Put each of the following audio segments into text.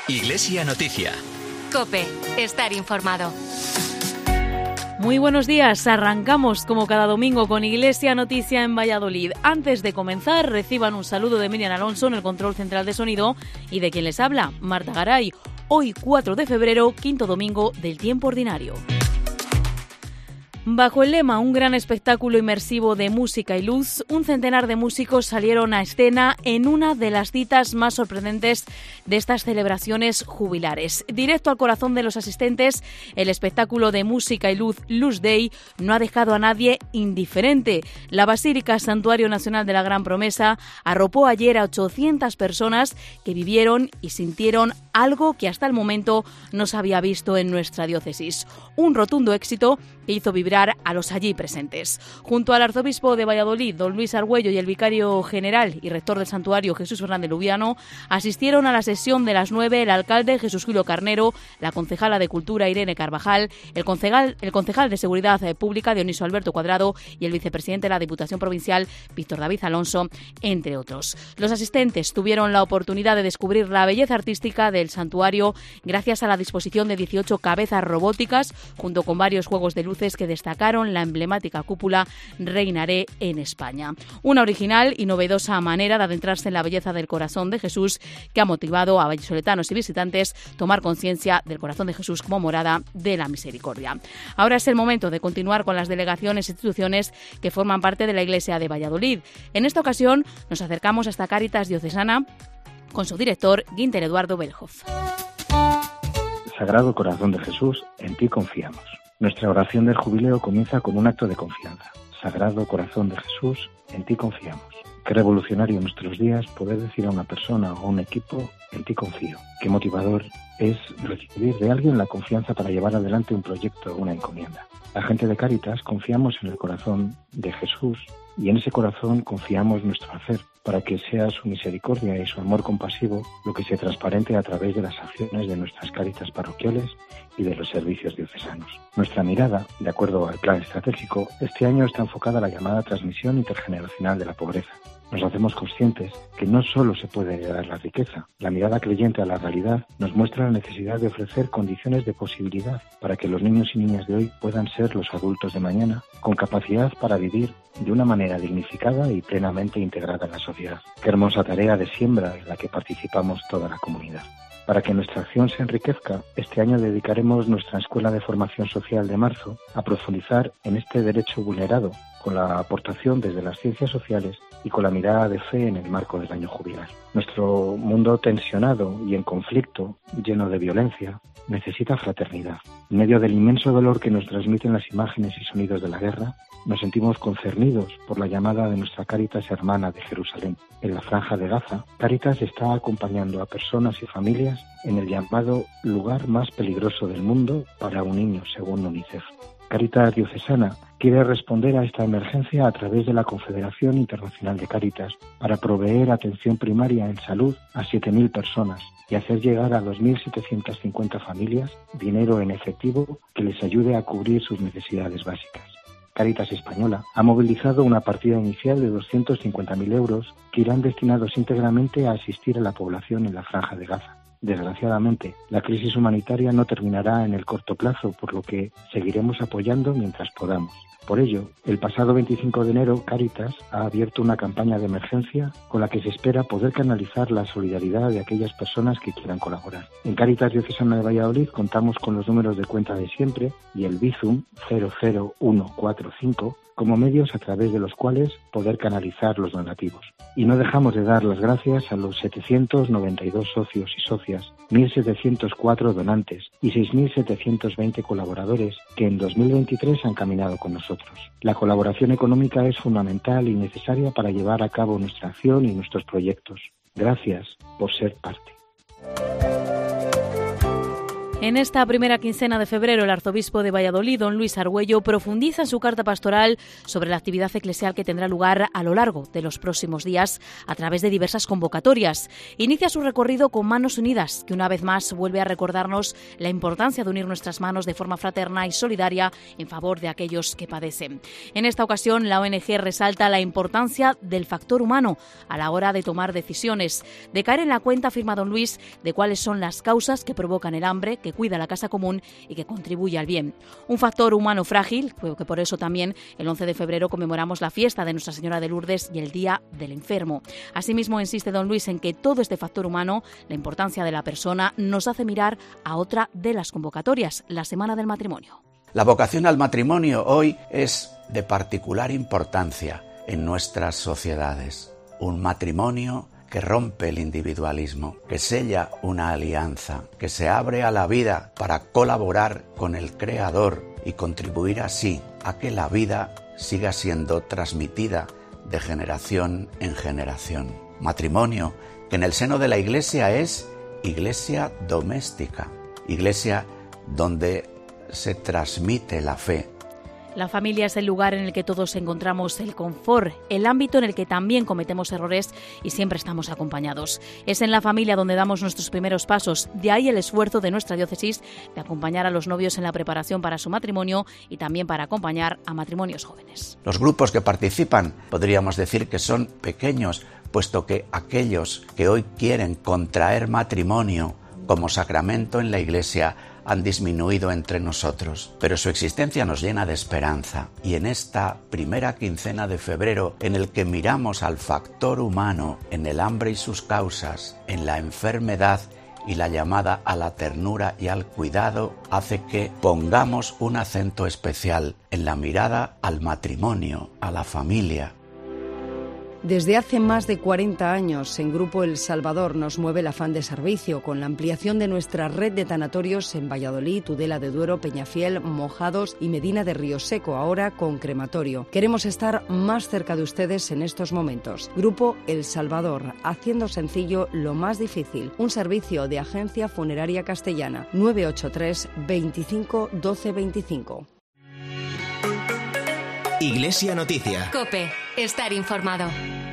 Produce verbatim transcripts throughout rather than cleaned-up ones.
Iglesia Noticia. COPE. Estar informado. Muy buenos días. Arrancamos como cada domingo con Iglesia Noticia en Valladolid. Antes de comenzar, reciban un saludo de Miriam Alonso en el control central de sonido y de quien les habla, Marta Garay. Hoy, cuatro de febrero, quinto domingo del tiempo ordinario. Bajo el lema Un gran espectáculo inmersivo de música y luz, un centenar de músicos salieron a escena en una de las citas más sorprendentes de estas celebraciones jubilares. Directo al corazón de los asistentes, el espectáculo de música y luz Luz Day no ha dejado a nadie indiferente. La Basílica Santuario Nacional de la Gran Promesa arropó ayer a ochocientas personas que vivieron y sintieron algo que hasta el momento no se había visto en nuestra diócesis. Un rotundo éxito que hizo vibrar a los allí presentes. Junto al arzobispo de Valladolid, don Luis Argüello, y el vicario general y rector del santuario, Jesús Fernández Lubiano, asistieron a la sesión de las nueve el alcalde Jesús Julio Carnero, la concejala de Cultura Irene Carvajal, el concejal, el concejal de Seguridad Pública Dioniso Alberto Cuadrado y el vicepresidente de la Diputación Provincial Víctor David Alonso, entre otros. Los asistentes tuvieron la oportunidad de descubrir la belleza artística del santuario gracias a la disposición de dieciocho cabezas robóticas, junto con varios juegos de luces que destacaron la emblemática cúpula Reinaré en España. Una original y novedosa manera de adentrarse en la belleza del corazón de Jesús que ha motivado a vallisoletanos y visitantes tomar conciencia del corazón de Jesús como morada de la misericordia. Ahora es el momento de continuar con las delegaciones e instituciones que forman parte de la Iglesia de Valladolid. En esta ocasión nos acercamos hasta Cáritas Diocesana con su director, Guinter Eduardo Belhoff. Sagrado Corazón de Jesús, en ti confiamos. Nuestra oración del jubileo comienza con un acto de confianza. Sagrado Corazón de Jesús, en ti confiamos. Qué revolucionario en nuestros días poder decir a una persona o a un equipo, en ti confío. Qué motivador es recibir de alguien la confianza para llevar adelante un proyecto o una encomienda. La gente de Cáritas confiamos en el corazón de Jesús y en ese corazón confiamos nuestro hacer, para que sea su misericordia y su amor compasivo lo que se transparente a través de las acciones de nuestras Cáritas parroquiales y de los servicios diocesanos. Nuestra mirada, de acuerdo al plan estratégico, este año está enfocada a la llamada transmisión intergeneracional de la pobreza. Nos hacemos conscientes que no solo se puede heredar la riqueza. La mirada creyente a la realidad nos muestra la necesidad de ofrecer condiciones de posibilidad para que los niños y niñas de hoy puedan ser los adultos de mañana, con capacidad para vivir de una manera dignificada y plenamente integrada en la sociedad. Qué hermosa tarea de siembra en la que participamos toda la comunidad. Para que nuestra acción se enriquezca, este año dedicaremos nuestra Escuela de Formación Social de marzo a profundizar en este derecho vulnerado, con la aportación desde las ciencias sociales y con la mirada de fe en el marco del año jubilar. Nuestro mundo tensionado y en conflicto, lleno de violencia, necesita fraternidad. En medio del inmenso dolor que nos transmiten las imágenes y sonidos de la guerra, nos sentimos concernidos por la llamada de nuestra Cáritas hermana de Jerusalén. En la Franja de Gaza, Cáritas está acompañando a personas y familias en el llamado lugar más peligroso del mundo para un niño, según UNICEF. Cáritas Diocesana quiere responder a esta emergencia a través de la Confederación Internacional de Cáritas para proveer atención primaria en salud a siete mil personas y hacer llegar a dos mil setecientas cincuenta familias dinero en efectivo que les ayude a cubrir sus necesidades básicas. Cáritas Española ha movilizado una partida inicial de doscientos cincuenta mil euros que irán destinados íntegramente a asistir a la población en la Franja de Gaza. Desgraciadamente, la crisis humanitaria no terminará en el corto plazo, por lo que seguiremos apoyando mientras podamos. Por ello, el pasado veinticinco de enero, Cáritas ha abierto una campaña de emergencia con la que se espera poder canalizar la solidaridad de aquellas personas que quieran colaborar. En Cáritas Diocesana de Valladolid contamos con los números de cuenta de siempre y el Bizum cero cero uno cuatro cinco como medios a través de los cuales poder canalizar los donativos. Y no dejamos de dar las gracias a los setecientos noventa y dos socios y socias, mil setecientos cuatro donantes y seis mil setecientos veinte colaboradores que en dos mil veintitrés han caminado con nosotros. La colaboración económica es fundamental y necesaria para llevar a cabo nuestra acción y nuestros proyectos. Gracias por ser parte. En esta primera quincena de febrero, el arzobispo de Valladolid, don Luis Argüello, profundiza en su carta pastoral sobre la actividad eclesial que tendrá lugar a lo largo de los próximos días a través de diversas convocatorias. Inicia su recorrido con Manos Unidas, que una vez más vuelve a recordarnos la importancia de unir nuestras manos de forma fraterna y solidaria en favor de aquellos que padecen. En esta ocasión, la O N G resalta la importancia del factor humano a la hora de tomar decisiones, de caer en la cuenta, afirma don Luis, de cuáles son las causas que provocan el hambre, que cuida la casa común y que contribuye al bien. Un factor humano frágil, que por eso también el once de febrero conmemoramos la fiesta de Nuestra Señora de Lourdes y el Día del Enfermo. Asimismo, insiste don Luis en que todo este factor humano, la importancia de la persona, nos hace mirar a otra de las convocatorias, la Semana del Matrimonio. La vocación al matrimonio hoy es de particular importancia en nuestras sociedades. Un matrimonio que rompe el individualismo, que sella una alianza, que se abre a la vida para colaborar con el Creador y contribuir así a que la vida siga siendo transmitida de generación en generación. Matrimonio que en el seno de la Iglesia es iglesia doméstica, iglesia donde se transmite la fe. La familia es el lugar en el que todos encontramos el confort, el ámbito en el que también cometemos errores y siempre estamos acompañados. Es en la familia donde damos nuestros primeros pasos, de ahí el esfuerzo de nuestra diócesis de acompañar a los novios en la preparación para su matrimonio y también para acompañar a matrimonios jóvenes. Los grupos que participan podríamos decir que son pequeños, puesto que aquellos que hoy quieren contraer matrimonio como sacramento en la Iglesia han disminuido entre nosotros, pero su existencia nos llena de esperanza. Y en esta primera quincena de febrero, en el que miramos al factor humano en el hambre y sus causas, en la enfermedad y la llamada a la ternura y al cuidado, hace que pongamos un acento especial en la mirada al matrimonio, a la familia. Desde hace más de cuarenta años, en Grupo El Salvador nos mueve el afán de servicio, con la ampliación de nuestra red de tanatorios en Valladolid, Tudela de Duero, Peñafiel, Mojados y Medina de Río Seco, ahora con crematorio. Queremos estar más cerca de ustedes en estos momentos. Grupo El Salvador, haciendo sencillo lo más difícil. Un servicio de Agencia Funeraria Castellana. nueve ocho tres, veinticinco, doce, veinticinco. Iglesia Noticia. COPE. Estar informado.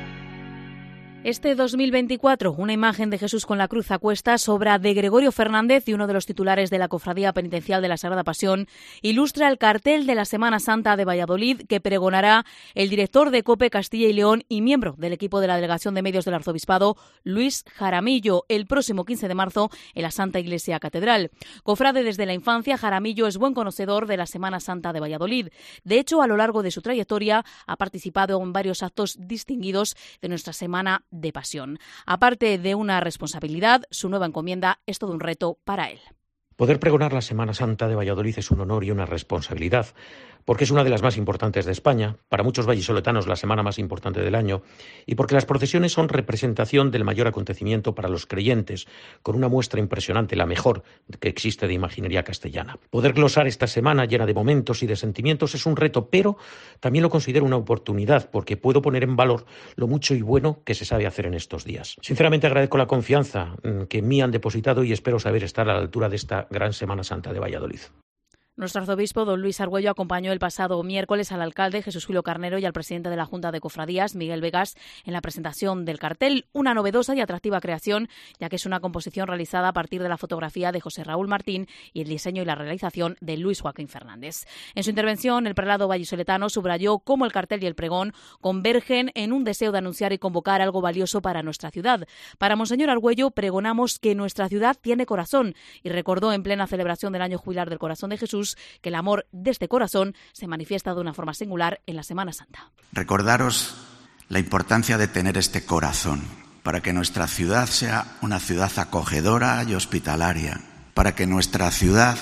Este dos mil veinticuatro, una imagen de Jesús con la cruz a cuestas, obra de Gregorio Fernández y uno de los titulares de la Cofradía Penitencial de la Sagrada Pasión, ilustra el cartel de la Semana Santa de Valladolid que pregonará el director de COPE Castilla y León y miembro del equipo de la Delegación de Medios del Arzobispado, Luis Jaramillo, el próximo quince de marzo en la Santa Iglesia Catedral. Cofrade desde la infancia, Jaramillo es buen conocedor de la Semana Santa de Valladolid. De hecho, a lo largo de su trayectoria ha participado en varios actos distinguidos de nuestra Semana de Pasión. Aparte de una responsabilidad, su nueva encomienda es todo un reto para él. Poder pregonar la Semana Santa de Valladolid es un honor y una responsabilidad, porque es una de las más importantes de España, para muchos vallisoletanos la semana más importante del año, y porque las procesiones son representación del mayor acontecimiento para los creyentes, con una muestra impresionante, la mejor que existe de imaginería castellana. Poder glosar esta semana llena de momentos y de sentimientos es un reto, pero también lo considero una oportunidad, porque puedo poner en valor lo mucho y bueno que se sabe hacer en estos días. Sinceramente agradezco la confianza que en mí han depositado y espero saber estar a la altura de esta gran Semana Santa de Valladolid. Nuestro arzobispo, don Luis Argüello, acompañó el pasado miércoles al alcalde Jesús Julio Carnero y al presidente de la Junta de Cofradías, Miguel Vegas, en la presentación del cartel, una novedosa y atractiva creación, ya que es una composición realizada a partir de la fotografía de José Raúl Martín y el diseño y la realización de Luis Joaquín Fernández. En su intervención, el prelado vallisoletano subrayó cómo el cartel y el pregón convergen en un deseo de anunciar y convocar algo valioso para nuestra ciudad. Para Monseñor Argüello, pregonamos que nuestra ciudad tiene corazón y recordó en plena celebración del año jubilar del Corazón de Jesús que el amor de este corazón se manifiesta de una forma singular en la Semana Santa. Recordaros la importancia de tener este corazón para que nuestra ciudad sea una ciudad acogedora y hospitalaria, para que nuestra ciudad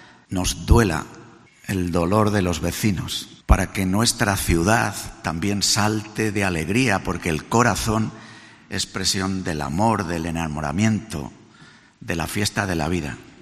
nos duela el dolor de los vecinos, para que nuestra ciudad también salte de alegría, porque el corazón es expresión del amor, del enamoramiento, de la fiesta de la vida.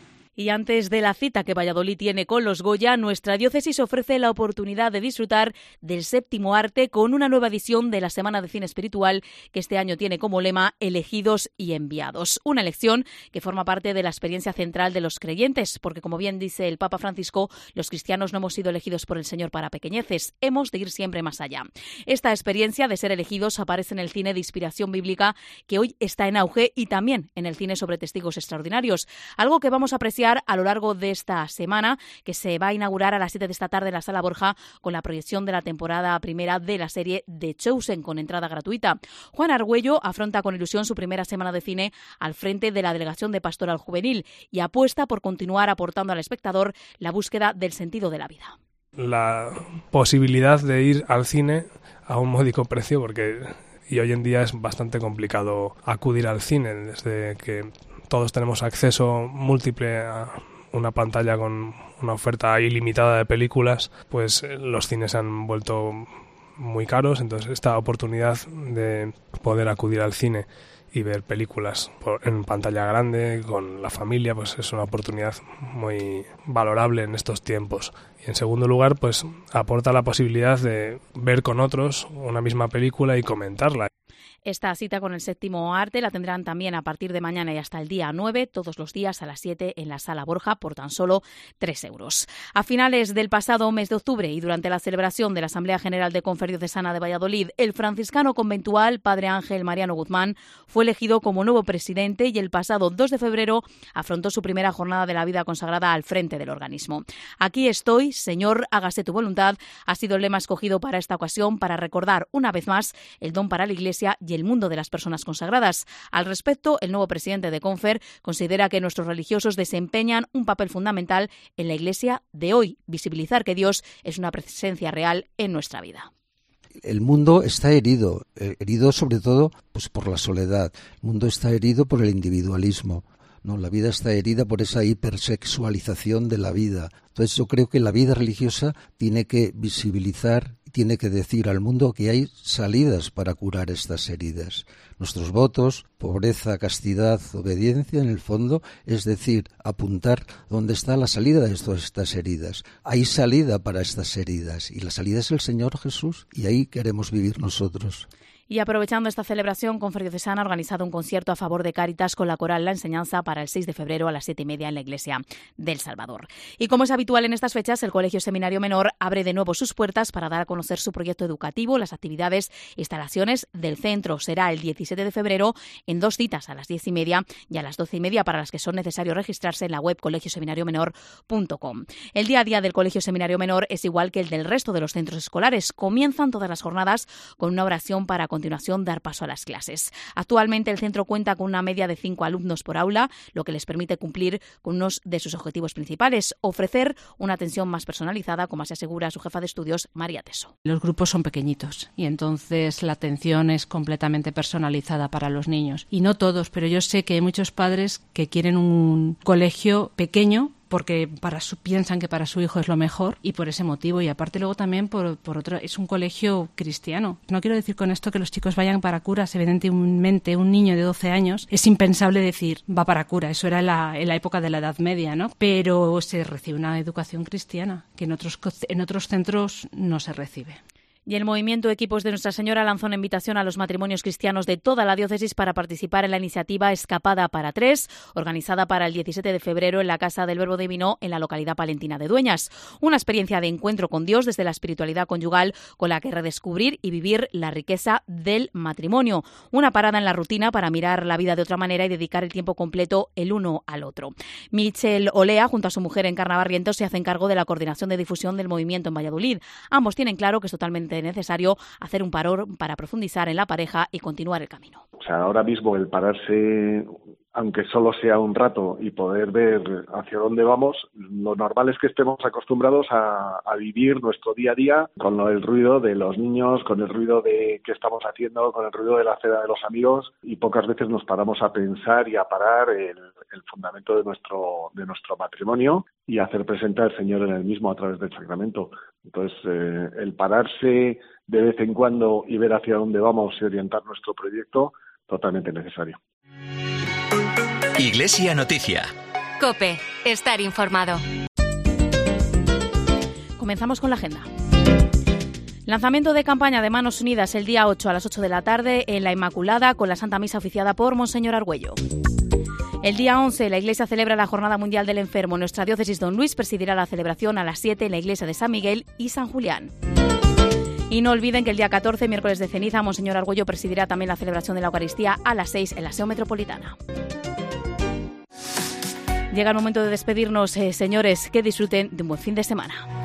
Y antes de la cita que Valladolid tiene con los Goya, nuestra diócesis ofrece la oportunidad de disfrutar del séptimo arte con una nueva edición de la Semana de Cine Espiritual que este año tiene como lema Elegidos y Enviados. Una elección que forma parte de la experiencia central de los creyentes, porque como bien dice el Papa Francisco, los cristianos no hemos sido elegidos por el Señor para pequeñeces, hemos de ir siempre más allá. Esta experiencia de ser elegidos aparece en el cine de inspiración bíblica que hoy está en auge y también en el cine sobre testigos extraordinarios, algo que vamos a apreciar a lo largo de esta semana, que se va a inaugurar a las siete de esta tarde en la Sala Borja con la proyección de la temporada primera de la serie The Chosen con entrada gratuita. Juan Argüello afronta con ilusión su primera semana de cine al frente de la Delegación de Pastoral Juvenil y apuesta por continuar aportando al espectador la búsqueda del sentido de la vida. La posibilidad de ir al cine a un módico precio, porque y hoy en día es bastante complicado acudir al cine, desde que todos tenemos acceso múltiple a una pantalla con una oferta ilimitada de películas, pues los cines se han vuelto muy caros, entonces esta oportunidad de poder acudir al cine y ver películas en pantalla grande con la familia, pues es una oportunidad muy valorable en estos tiempos. Y en segundo lugar, pues aporta la posibilidad de ver con otros una misma película y comentarla. Esta cita con el séptimo arte la tendrán también a partir de mañana y hasta el día nueve, todos los días a las siete en la Sala Borja por tan solo tres euros. A finales del pasado mes de octubre y durante la celebración de la Asamblea General de Conferdiocesana de Valladolid, el franciscano conventual Padre Ángel Mariano Guzmán fue elegido como nuevo presidente y el pasado dos de febrero afrontó su primera jornada de la vida consagrada al frente del organismo. Aquí estoy, Señor, hágase tu voluntad, ha sido el lema escogido para esta ocasión para recordar una vez más el don para la Iglesia y el mundo de las personas consagradas. Al respecto, el nuevo presidente de Confer considera que nuestros religiosos desempeñan un papel fundamental en la Iglesia de hoy, visibilizar que Dios es una presencia real en nuestra vida. El mundo está herido, herido sobre todo pues por la soledad. El mundo está herido por el individualismo. No, la vida está herida por esa hipersexualización de la vida. Entonces yo creo que la vida religiosa tiene que visibilizar, tiene que decir al mundo que hay salidas para curar estas heridas. Nuestros votos, pobreza, castidad, obediencia, en el fondo, es decir, apuntar dónde está la salida de todas estas heridas. Hay salida para estas heridas y la salida es el Señor Jesús y ahí queremos vivir nosotros. Y aprovechando esta celebración, Conferdiocesana ha organizado un concierto a favor de Cáritas con la coral La Enseñanza para el seis de febrero a las siete y media en la Iglesia del Salvador. Y como es habitual en estas fechas, el Colegio Seminario Menor abre de nuevo sus puertas para dar a conocer su proyecto educativo, las actividades e instalaciones del centro. Será el diecisiete de febrero en dos citas, a las diez y media y a las doce y media, para las que son necesarios registrarse en la web colegio seminario menor punto com. El día a día del Colegio Seminario Menor es igual que el del resto de los centros escolares. Comienzan todas las jornadas con una oración para continuar continuación dar paso a las clases. Actualmente el centro cuenta con una media de cinco alumnos por aula, lo que les permite cumplir con uno de sus objetivos principales, ofrecer una atención más personalizada, como se asegura su jefa de estudios, María Teso. Los grupos son pequeñitos y entonces la atención es completamente personalizada para los niños. Y no todos, pero yo sé que hay muchos padres que quieren un colegio pequeño porque para su, piensan que para su hijo es lo mejor y por ese motivo. Y aparte luego también por, por otro, es un colegio cristiano. No quiero decir con esto que los chicos vayan para curas. Evidentemente un niño de doce años es impensable decir va para cura. Eso era en la, en la época de la Edad Media, ¿no? Pero se recibe una educación cristiana que en otros, en otros centros no se recibe. Y el movimiento Equipos de Nuestra Señora lanzó una invitación a los matrimonios cristianos de toda la diócesis para participar en la iniciativa Escapada para Tres, organizada para el diecisiete de febrero en la Casa del Verbo Divino en la localidad palentina de Dueñas. Una experiencia de encuentro con Dios desde la espiritualidad conyugal con la que redescubrir y vivir la riqueza del matrimonio. Una parada en la rutina para mirar la vida de otra manera y dedicar el tiempo completo el uno al otro. Michel Olea, junto a su mujer Encarna Barrientos, se hacen cargo de la coordinación de difusión del movimiento en Valladolid. Ambos tienen claro que es totalmente necesario hacer un parón para profundizar en la pareja y continuar el camino. O sea, ahora mismo el pararse, aunque solo sea un rato, y poder ver hacia dónde vamos, lo normal es que estemos acostumbrados a, a vivir nuestro día a día con el ruido de los niños, con el ruido de qué estamos haciendo, con el ruido de la cena de los amigos, y pocas veces nos paramos a pensar y a parar el, el fundamento de nuestro de nuestro matrimonio y hacer presente al Señor en el mismo a través del sacramento. Entonces, eh, el pararse de vez en cuando y ver hacia dónde vamos y orientar nuestro proyecto, totalmente necesario. Iglesia Noticia, COPE. Estar informado. Comenzamos con la agenda. Lanzamiento de campaña de Manos Unidas el día ocho a las ocho de la tarde en la Inmaculada con la Santa Misa oficiada por Monseñor Argüello. El día once la Iglesia celebra la Jornada Mundial del Enfermo. Nuestra diócesis Don Luis presidirá la celebración a las siete en la Iglesia de San Miguel y San Julián. Y no olviden que el día catorce, miércoles de ceniza, Monseñor Argüello presidirá también la celebración de la Eucaristía a las seis en la S E O Metropolitana. Llega el momento de despedirnos, eh, señores, que disfruten de un buen fin de semana.